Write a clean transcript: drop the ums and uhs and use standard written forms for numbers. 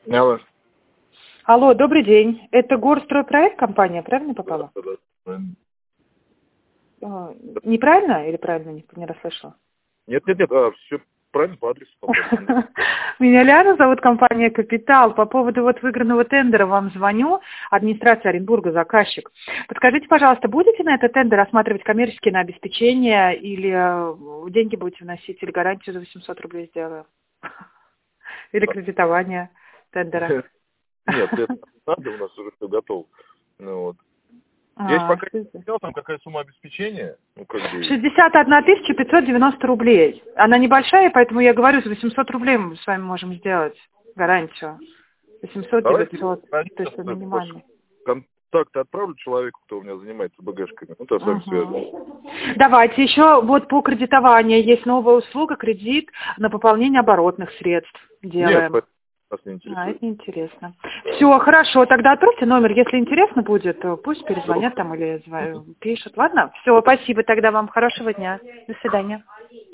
Алло. Алло, добрый день. Это Горстройпроект компания, правильно попала? Да. Неправильно или правильно, не расслышала? Нет, все правильно по адресу попали. Меня Ляна зовут, компания «Капитал». По поводу выигранного тендера вам звоню. Администрация Оренбурга, заказчик. Подскажите, пожалуйста, будете на этот тендер рассматривать коммерческие на обеспечение или деньги будете вносить, или гарантию за 800 рублей сделаю? Или кредитование тендера? Нет, это надо, у нас уже все готово. Ну, вот. Я еще пока не сказал, там какая сумма обеспечения. 61 590 рублей. Она небольшая, поэтому я говорю, за 800 рублей мы с вами можем сделать гарантию. 800-900, то есть это минимальный. Контакты отправлю человеку, кто у меня занимается БГшками. Ну, то с вами связано. Давайте еще вот по кредитованию есть новая услуга, кредит на пополнение оборотных средств делаем. Нет, нас не интересует. Это интересно. Все, хорошо, тогда отправьте номер. Если интересно будет, то пусть перезвонят там или пишут. Ладно? Все, спасибо тогда вам. Хорошего дня. До свидания.